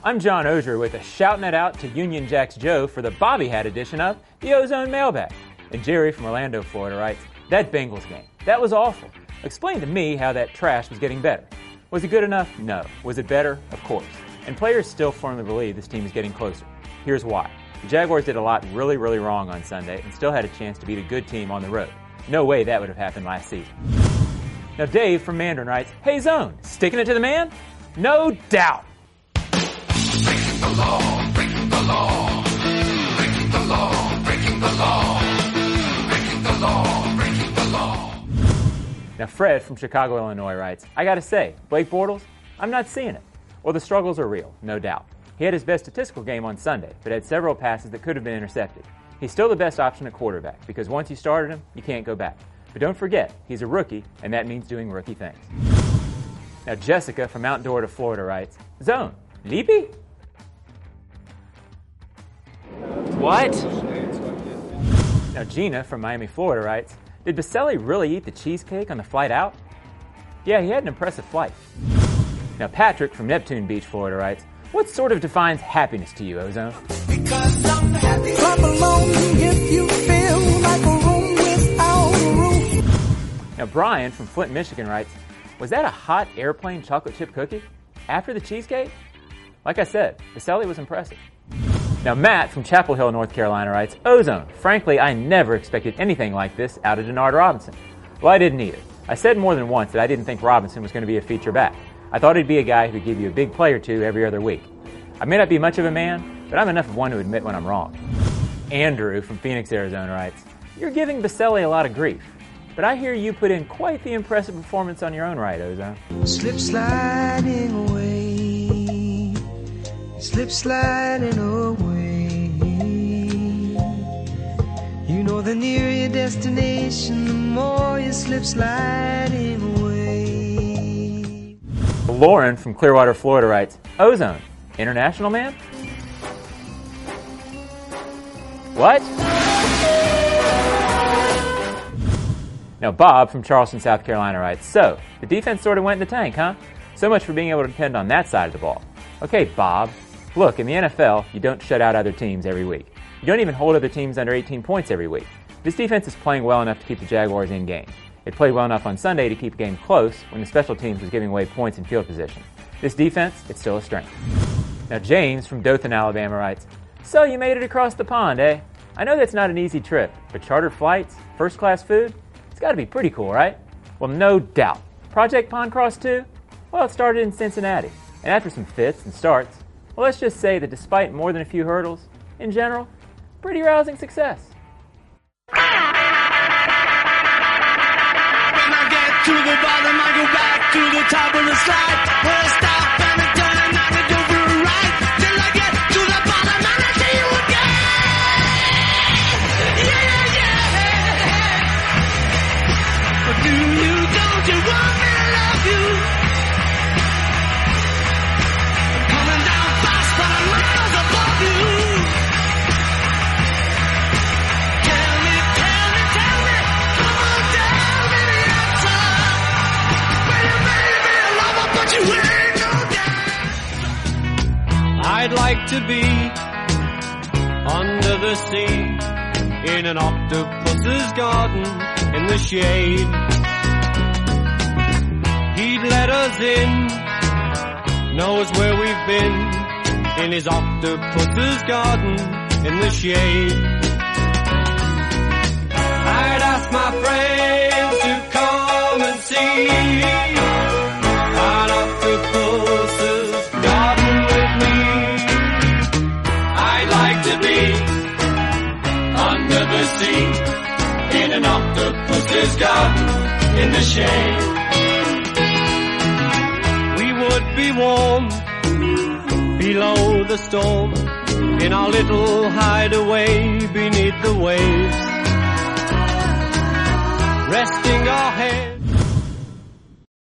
I'm John Ogier with a shouting it out to Union Jack's Joe for the Bobby Hat edition of the Ozone Mailbag. And Jerry from Orlando, Florida writes, that Bengals game, that was awful. Explain to me how that trash was getting better. Was it good enough? No. Was it better? Of course. And players still firmly believe this team is getting closer. Here's why. The Jaguars did a lot really wrong on Sunday and still had a chance to beat a good team on the road. No way that would have happened last season. Now Dave from Mandarin writes, hey Zone, sticking it to the man? No doubt. Breaking the law, breaking the law, breaking the law, breaking the law, breaking the law, breaking the law. Now Fred from Chicago, Illinois writes, I gotta say, Blake Bortles, I'm not seeing it. Well, the struggles are real, no doubt. He had his best statistical game on Sunday, but had several passes that could have been intercepted. He's still the best option at quarterback, because once you started him, you can't go back. But don't forget, he's a rookie, and that means doing rookie things. Now Jessica from Mount Dora, Florida writes, Zone, Leapy? What? Now Gina from Miami, Florida writes, did Baselli really eat the cheesecake on the flight out? Yeah, he had an impressive flight. Now Patrick from Neptune Beach, Florida writes, what sort of defines happiness to you, Ozone? Because I'm happy. Clap along if you feel like a room without a roof. Now Brian from Flint, Michigan writes, was that a hot airplane chocolate chip cookie? After the cheesecake? Like I said, Baselli was impressive. Now Matt from Chapel Hill, North Carolina writes, Ozone, frankly, I never expected anything like this out of Denard Robinson. Well, I didn't either. I said more than once that I didn't think Robinson was going to be a feature back. I thought he'd be a guy who could give you a big play or two every other week. I may not be much of a man, but I'm enough of one to admit when I'm wrong. Andrew from Phoenix, Arizona writes, you're giving Baselli a lot of grief, but I hear you put in quite the impressive performance on your own right, Ozone. Slip sliding away, slip sliding away. You know the nearer your destination, the more you slip sliding away. Lauren from Clearwater, Florida writes, Ozone, international man? What? Now Bob from Charleston, South Carolina writes, so, the defense sort of went in the tank, huh? So much for being able to depend on that side of the ball. Okay, Bob, look, in the NFL, you don't shut out other teams every week. You don't even hold other teams under 18 points every week. This defense is playing well enough to keep the Jaguars in game. It played well enough on Sunday to keep the game close when the special teams was giving away points in field position. This defense, it's still a strength. Now James from Dothan, Alabama writes, so you made it across the pond, eh? I know that's not an easy trip, but chartered flights, first-class food, it's got to be pretty cool, right? Well, no doubt. Project Pond Cross 2? Well, it started in Cincinnati, and after some fits and starts, well, let's just say that despite more than a few hurdles, in general, pretty rousing success. To the bottom, I go back to the top of the slide. Where I stop and I turn and I go for a ride. Till I get to the bottom and I see you again. Yeah. But do you, don't you want me to love you? I'm coming down fast, but I'm miles above you. Tell me, come on, tell me the answer. I'd like to be under the sea in an octopus's garden in the shade. He'd let us in, knows where we've been, in his octopus's garden in the shade. I'd ask my friends to come and see an octopus's garden with me. I'd like to be under the sea in an octopus's garden in the shade. We would be warm below the storm in our little hideaway beneath the waves, resting our heads